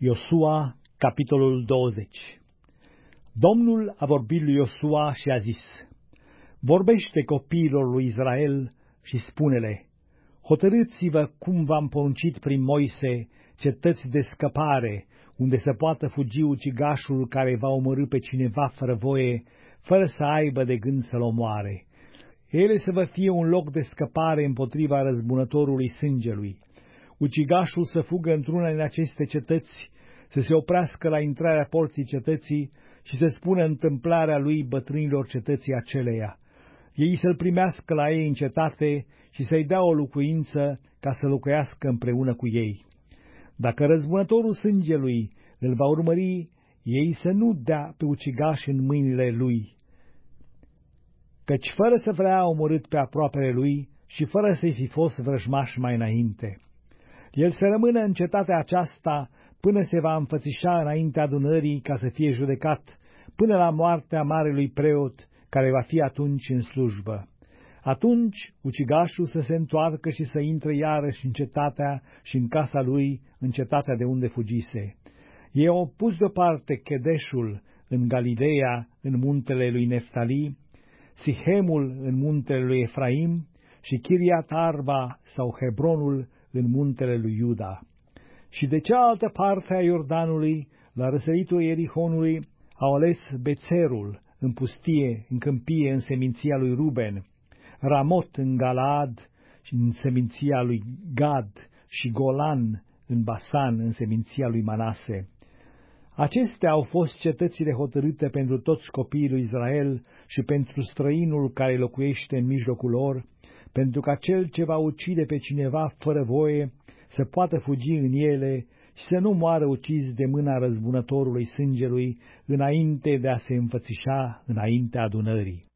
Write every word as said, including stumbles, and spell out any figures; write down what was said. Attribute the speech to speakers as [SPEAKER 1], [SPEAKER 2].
[SPEAKER 1] Iosua, capitolul douăzeci. Domnul a vorbit lui Iosua și a zis: Vorbește copiilor lui Israel și spune-le: Hotărâți-vă cum v-am poruncit prin Moise cetăți de scăpare, unde să poată fugi ucigașul care va omorî pe cineva fără voie, fără să aibă de gând să-l omoare. Ele să vă fie un loc de scăpare împotriva răzbunătorului sângelui. Ucigașul să fugă într-una din aceste cetăți, să se oprească la intrarea porții cetății și să spună întâmplarea lui bătrânilor cetății aceleia. Ei să-l primească la ei în cetate și să-i dea o locuință ca să locuiască împreună cu ei. Dacă răzbunătorul sângelui îl va urmări, ei să nu dea pe ucigaș în mâinile lui, căci fără să vrea omorât pe aproapele lui și fără să-i fi fost vrăjmaș mai înainte. El să rămână în cetatea aceasta până se va înfățișa înaintea adunării ca să fie judecat, până la moartea marelui preot, care va fi atunci în slujbă. Atunci ucigașul să se întoarcă și să intre iarăși în cetatea și în casa lui, în cetatea de unde fugise. Ei au pus deoparte Chedeșul în Galileea, în muntele lui Neftali, Sihemul în muntele lui Efraim și Chiriat Arba sau Hebronul în muntele lui Iuda. Și de cealaltă parte a Iordanului, la răsăritul Ierihonului, au ales Bețerul în pustie, în câmpie, în seminția lui Ruben, Ramot în Galaad și în seminția lui Gad și Golan în Basan, în seminția lui Manase. Acestea au fost cetățile hotărâte pentru toți copiii lui Israel și pentru străinul care locuiește în mijlocul lor, pentru ca cel ce va ucide pe cineva fără voie să poată fugi în ele și să nu moară ucis de mâna răzbunătorului sângelui înainte de a se înfățișa înaintea adunării.